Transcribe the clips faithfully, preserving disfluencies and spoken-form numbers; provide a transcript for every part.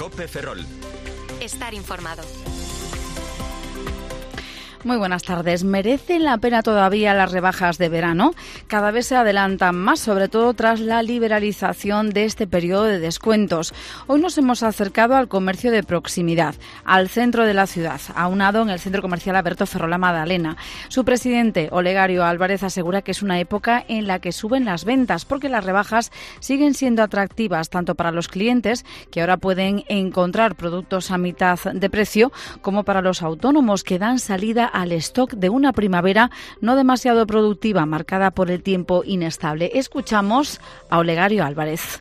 COPE Ferrol. Estar informado. Muy buenas tardes. ¿Merecen la pena todavía las rebajas de verano? Cada vez se adelantan más, sobre todo tras la liberalización de este periodo de descuentos. Hoy nos hemos acercado al comercio de proximidad, al centro de la ciudad, aunado en el Centro Comercial Alberto Ferrol Madalena. Su presidente, Olegario Álvarez, asegura que es una época en la que suben las ventas, porque las rebajas siguen siendo atractivas tanto para los clientes, que ahora pueden encontrar productos a mitad de precio, como para los autónomos, que dan salida al stock de una primavera no demasiado productiva, marcada por el tiempo inestable. Escuchamos a Olegario Álvarez.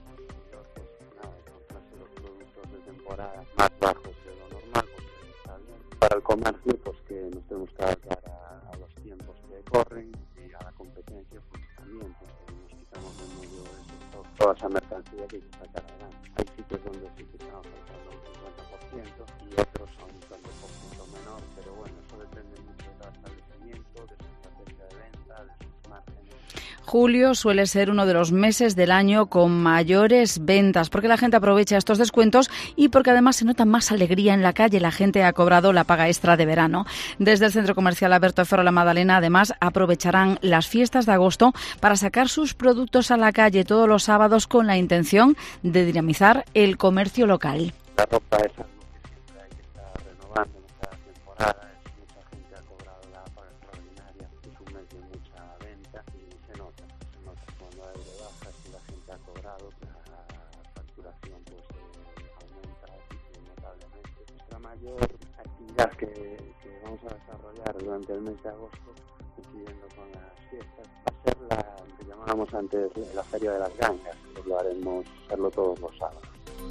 Los productos de temporada más bajos de lo normal, pues está bien. Para el comercio, pues que nos tenemos que adaptar a, a los tiempos que corren y a la competencia, pues también, pues nos quitamos de medio de ese stock toda esa mercancía que hay que sacar adelante. Hay sitios donde sí que estamos faltando un cincuenta por ciento y otros son un tanto por ciento menor, pero bueno, eso depende mucho del establecimiento, de su estrategia de venta, de sus márgenes. Julio suele ser uno de los meses del año con mayores ventas, porque la gente aprovecha estos descuentos y porque además se nota más alegría en la calle. La gente ha cobrado la paga extra de verano. Desde el Centro Comercial Alberto Ferrol Madalena, además, aprovecharán las fiestas de agosto para sacar sus productos a la calle todos los sábados, con la intención de dinamizar el comercio local. La ropa es algo que siempre hay que estar renovando en cada temporada. Es mucha gente ha cobrado la paga extraordinaria, es un mes de mucha venta y se nota, se nota cuando hay rebajas y la gente ha cobrado, la facturación pues eh, aumenta notablemente. Nuestra mayor actividad que, que vamos a desarrollar durante el mes de agosto, coincidiendo con las fiestas, va a ser la que llamábamos antes la Feria de las Gangas, que lo haremos hacerlo todos los sábados.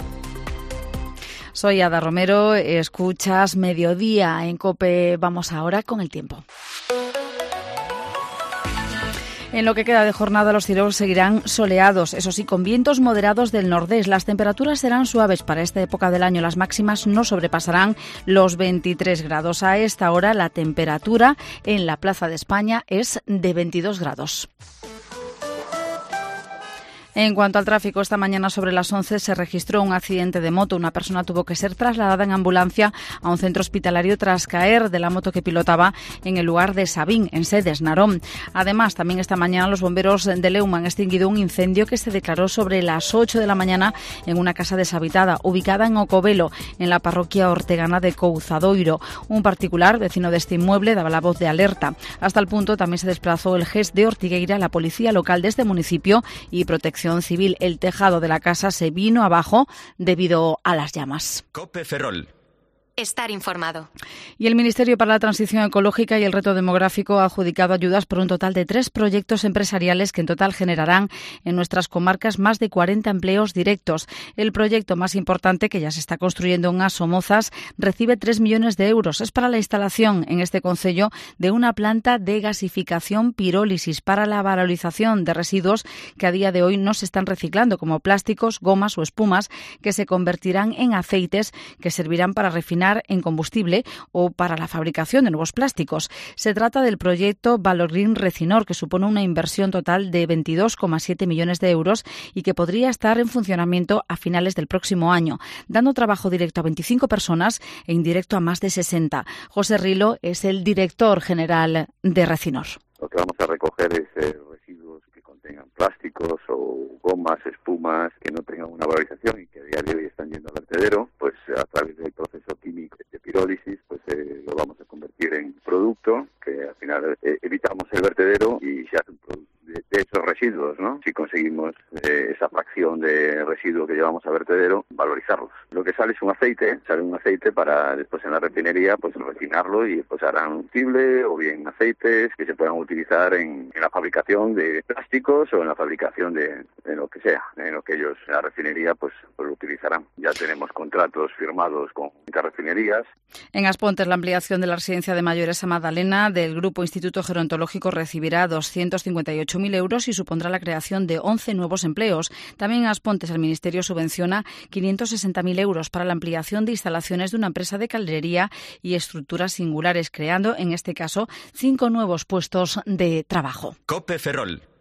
Soy Ada Romero, escuchas Mediodía en COPE. Vamos ahora con el tiempo. En lo que queda de jornada, los cielos seguirán soleados, eso sí, con vientos moderados del nordés. Las temperaturas serán suaves para esta época del año. Las máximas no sobrepasarán los veintitrés grados. A esta hora, la temperatura en la Plaza de España es de veintidós grados. En cuanto al tráfico, esta mañana sobre las once se registró un accidente de moto. Una persona tuvo que ser trasladada en ambulancia a un centro hospitalario tras caer de la moto que pilotaba en el lugar de Sabín, en Sedes, Narón. Además, también esta mañana los bomberos de Leuma han extinguido un incendio que se declaró sobre las ocho de la mañana en una casa deshabitada ubicada en Ocovelo, en la parroquia ortegana de Couzadoiro. Un particular, vecino de este inmueble, daba la voz de alerta. Hasta el punto también se desplazó el G E S de Ortigueira, la policía local de este municipio y Protección Civil. El tejado de la casa se vino abajo debido a las llamas. COPE Ferrol. Estar informado. Y el Ministerio para la Transición Ecológica y el Reto Demográfico ha adjudicado ayudas por un total de tres proyectos empresariales que en total generarán en nuestras comarcas más de cuarenta empleos directos. El proyecto más importante, que ya se está construyendo en Asomozas, recibe tres millones de euros. Es para la instalación en este concello de una planta de gasificación pirólisis para la valorización de residuos que a día de hoy no se están reciclando, como plásticos, gomas o espumas, que se convertirán en aceites que servirán para refinar en combustible o para la fabricación de nuevos plásticos. Se trata del proyecto Valorgreen Recinor, que supone una inversión total de veintidós coma siete millones de euros y que podría estar en funcionamiento a finales del próximo año, dando trabajo directo a veinticinco personas e indirecto a más de sesenta. José Rilo es el director general de Recinor. Lo que vamos a recoger es eh, residuos que contengan plásticos o gomas, espumas, que no tengan una valorización y que a día de hoy están yendo al vertedero, pues a través del proceso químico de pirólisis, pues eh, lo vamos a convertir en producto, que al final eh, evitamos el vertedero y se hace un producto de, de esos residuos, ¿no? Si conseguimos eh, esa fracción de residuo que llevamos a vertedero, valorizarlos. Lo que sale es un aceite, sale un aceite para después en la refinería pues refinarlo y después harán combustible o bien aceites que se puedan utilizar en, en la fabricación de plásticos o en la fabricación de, de lo que sea, en lo que ellos en la refinería pues, pues lo utilizarán. Ya tenemos contratos firmados con muchas refinerías. En Aspontes, la ampliación de la residencia de mayores a Madalena del Grupo Instituto Gerontológico recibirá doscientos cincuenta y ocho mil euros y supondrá la creación de once nuevos empleos. También en Aspontes el Ministerio subvenciona quinientos sesenta mil euros para la ampliación de instalaciones de una empresa de calderería y estructuras singulares, creando en este caso cinco nuevos puestos de trabajo. COPE Ferrol.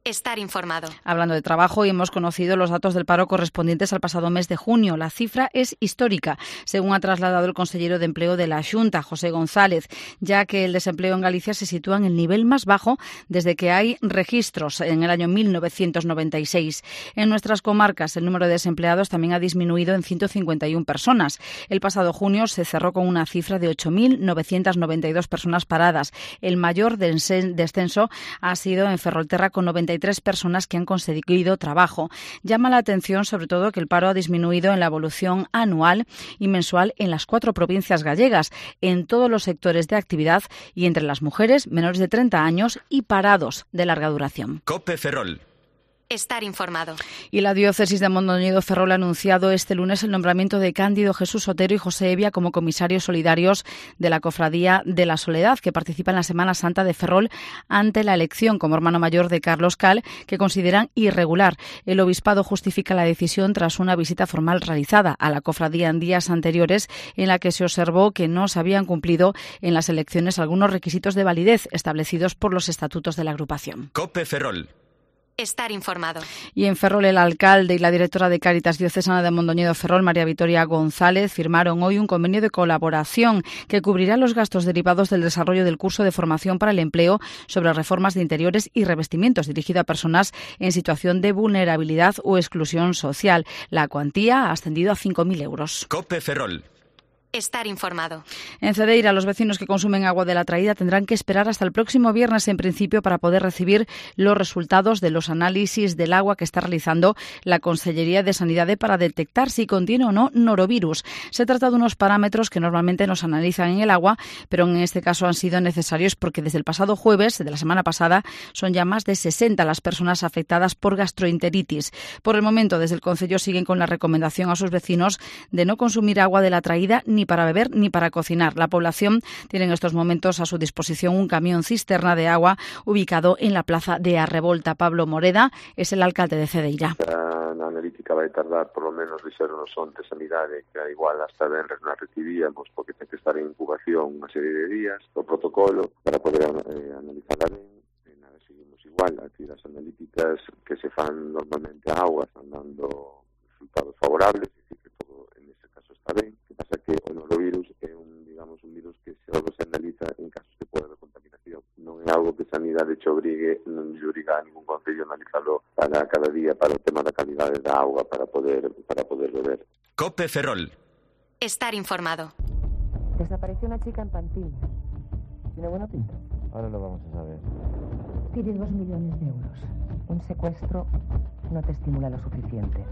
Estar informado. Hablando de trabajo, hemos conocido los datos del paro correspondientes al pasado mes de junio. La cifra es histórica, según ha trasladado el consejero de Empleo de la Xunta, José González, ya que el desempleo en Galicia se sitúa en el nivel más bajo desde que hay registros en el año mil novecientos noventa y seis. En nuestras comarcas, el número de desempleados también ha disminuido en ciento cincuenta y una personas. El pasado junio se cerró con una cifra de ocho mil novecientas noventa y dos personas paradas. El mayor descenso ha sido en Ferrolterra, con noventa y tres personas que han conseguido trabajo. Llama la atención sobre todo que el paro ha disminuido en la evolución anual y mensual en las cuatro provincias gallegas, en todos los sectores de actividad y entre las mujeres menores de treinta años y parados de larga duración. COPE Ferrol. Estar informado. Y la diócesis de Mondoñedo-Ferrol ha anunciado este lunes el nombramiento de Cándido Jesús Otero y José Evia como comisarios solidarios de la Cofradía de la Soledad, que participa en la Semana Santa de Ferrol ante la elección como hermano mayor de Carlos Cal, que consideran irregular. El obispado justifica la decisión tras una visita formal realizada a la cofradía en días anteriores, en la que se observó que no se habían cumplido en las elecciones algunos requisitos de validez establecidos por los estatutos de la agrupación. COPE Ferrol. Estar informado. Y en Ferrol, el alcalde y la directora de Cáritas Diocesana de Mondoñedo-Ferrol, María Victoria González, firmaron hoy un convenio de colaboración que cubrirá los gastos derivados del desarrollo del curso de formación para el empleo sobre reformas de interiores y revestimientos dirigido a personas en situación de vulnerabilidad o exclusión social. La cuantía ha ascendido a cinco mil euros. COPE Ferrol. Estar informado. En Cedeira, los vecinos que consumen agua de la traída tendrán que esperar hasta el próximo viernes, en principio, para poder recibir los resultados de los análisis del agua que está realizando la Consellería de Sanidade para detectar si contiene o no norovirus. Se trata de unos parámetros que normalmente no se analizan en el agua, pero en este caso han sido necesarios porque desde el pasado jueves de la semana pasada son ya más de sesenta las personas afectadas por gastroenteritis. Por el momento, desde el Concello siguen con la recomendación a sus vecinos de no consumir agua de la traída ni para beber ni para cocinar. La población tiene en estos momentos a su disposición un camión cisterna de agua ubicado en la plaza de Arrevolta. Pablo Moreda es el alcalde de Cedeira. A analítica vai tardar por lo menos, dixeron os ontes sanidade, que igual hasta venres non recibíamos, porque ten que estar en incubación unha serie de días, o protocolo para poder eh, analizarla ben. E nada, seguimos igual, aquí as analíticas que se fan normalmente a agua están dando resultados favorables, é dicir, que todo en este caso está ben. Que pasa que o norovirus é un, digamos, un virus que se se analiza en casos que pode haber contaminación. Non é algo que sanidade che obrigue, non lle obriga a ningún concello a analizarlo para cada día para o tema da calidade da auga para poder para poder beber. COPE Ferrol. Estar informado. Desapareció una chica en Pantín. ¿Tiene buena pinta? Ahora lo vamos a saber. Pide dos millones de euros. Un secuestro no te estimula lo suficiente.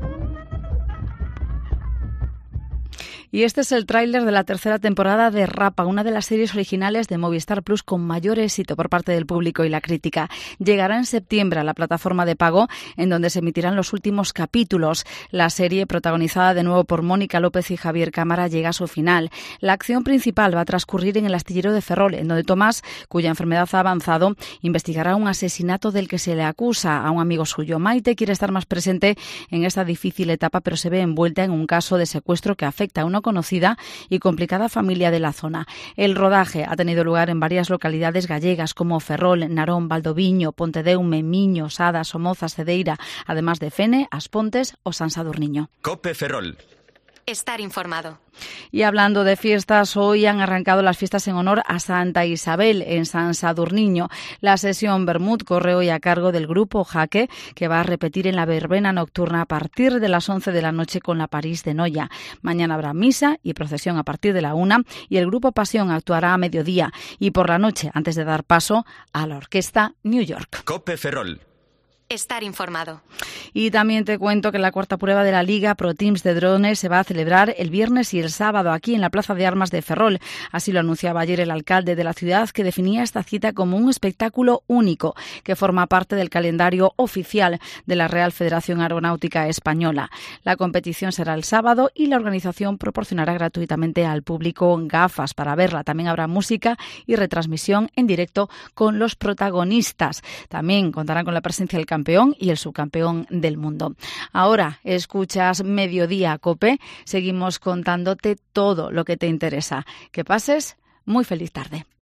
Y este es el tráiler de la tercera temporada de Rapa, una de las series originales de Movistar Plus con mayor éxito por parte del público y la crítica. Llegará en septiembre a la plataforma de pago, en donde se emitirán los últimos capítulos. La serie, protagonizada de nuevo por Mónica López y Javier Cámara, llega a su final. La acción principal va a transcurrir en el astillero de Ferrol, en donde Tomás, cuya enfermedad ha avanzado, investigará un asesinato del que se le acusa a un amigo suyo. Maite quiere estar más presente en esta difícil etapa, pero se ve envuelta en un caso de secuestro que afecta a una conocida y complicada familia de la zona. El rodaje ha tenido lugar en varias localidades gallegas como Ferrol, Narón, Valdoviño, Pontedeume, Miño, Sada, Somoza, Cedeira, además de Fene, Aspontes o San Sadurniño. COPE Ferrol. Estar informado. Y hablando de fiestas, hoy han arrancado las fiestas en honor a Santa Isabel en San Sadurniño. La sesión Bermud corre hoy a cargo del grupo Jaque, que va a repetir en la verbena nocturna a partir de las once de la noche con la París de Noya. Mañana habrá misa y procesión a partir de la una y el grupo Pasión actuará a mediodía y por la noche, antes de dar paso a la orquesta New York. COPE Ferrol. Estar informado. Y también te cuento que la cuarta prueba de la Liga Pro Teams de drones se va a celebrar el viernes y el sábado aquí en la Plaza de Armas de Ferrol. Así lo anunciaba ayer el alcalde de la ciudad, que definía esta cita como un espectáculo único que forma parte del calendario oficial de la Real Federación Aeronáutica Española. La competición será el sábado y la organización proporcionará gratuitamente al público gafas para verla. También habrá música y retransmisión en directo con los protagonistas. También contarán con la presencia del campeón y el subcampeón del mundo. Ahora escuchas Mediodía COPE. Seguimos contándote todo lo que te interesa. Que pases muy feliz tarde.